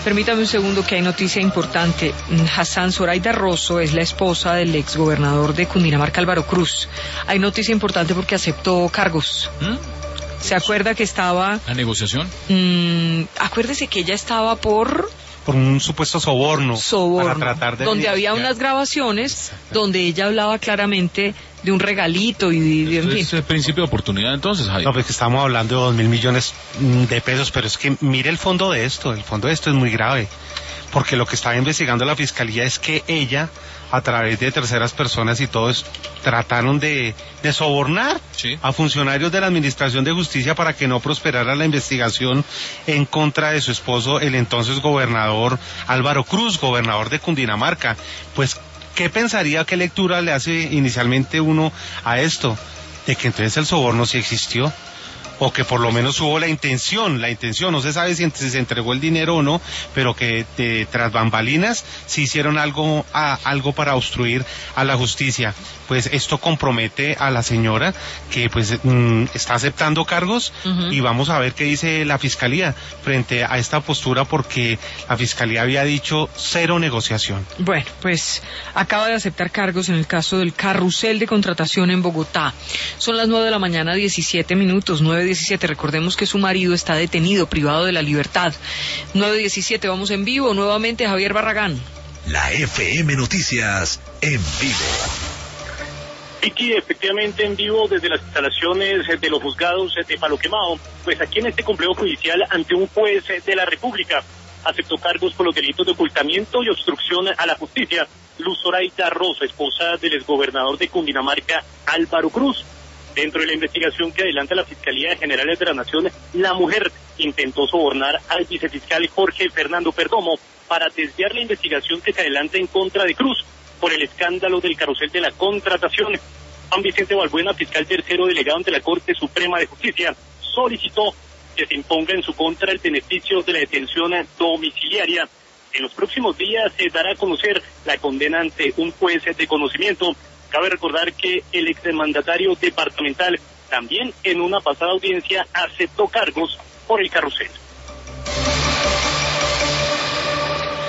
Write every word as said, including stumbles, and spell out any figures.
Permítame un segundo que hay noticia importante. Hassan Zoraida Rosso es la esposa del exgobernador de Cundinamarca, Álvaro Cruz. Hay noticia importante porque aceptó cargos. ¿Mm? ¿Se acuerda que estaba... ¿La negociación? Mmm, acuérdese que ella estaba por... por un supuesto soborno, soborno para tratar de... donde había unas grabaciones donde ella hablaba claramente de un regalito y de... En fin. Es el principio de oportunidad entonces, Javier. No, pues que estamos hablando de dos mil millones de pesos, pero es que mire el fondo de esto, el fondo de esto es muy grave, porque lo que estaba investigando la fiscalía es que ella, a través de terceras personas y todo eso, trataron de, de sobornar sí. a funcionarios de la Administración de Justicia para que no prosperara la investigación en contra de su esposo, el entonces gobernador Álvaro Cruz, gobernador de Cundinamarca. Pues, ¿qué pensaría, qué lectura le hace inicialmente uno a esto? De que entonces el soborno sí existió, o que por lo menos hubo la intención, la intención, no se sabe si se entregó el dinero o no, pero que de, tras bambalinas sí hicieron algo, a, algo para obstruir a la justicia. Pues esto compromete a la señora que pues mmm, está aceptando cargos uh-huh. y vamos a ver qué dice la fiscalía frente a esta postura, porque la fiscalía había dicho cero negociación. Bueno, pues acaba de aceptar cargos en el caso del carrusel de contratación en Bogotá. Son las nueve de la mañana, diecisiete minutos, nueve diecisiete. Recordemos que su marido está detenido, privado de la libertad. nueve diecisiete, vamos en vivo nuevamente. Javier Barragán. La F M Noticias en vivo. Vicky, efectivamente en vivo desde las instalaciones de los juzgados de Palo Quemado, pues aquí en este complejo judicial ante un juez de la República aceptó cargos por los delitos de ocultamiento y obstrucción a la justicia Luz Zoraida Rosso, esposa del exgobernador de Cundinamarca, Álvaro Cruz. Dentro de la investigación que adelanta la Fiscalía General de la Nación, la mujer intentó sobornar al vicefiscal Jorge Fernando Perdomo para desviar la investigación que se adelanta en contra de Cruz por el escándalo del carrusel de la contratación. Juan Vicente Balbuena, fiscal tercero delegado ante la Corte Suprema de Justicia, solicitó que se imponga en su contra el beneficio de la detención domiciliaria. En los próximos días se dará a conocer la condena ante un juez de conocimiento. Cabe recordar que el exmandatario departamental también en una pasada audiencia aceptó cargos por el carrusel.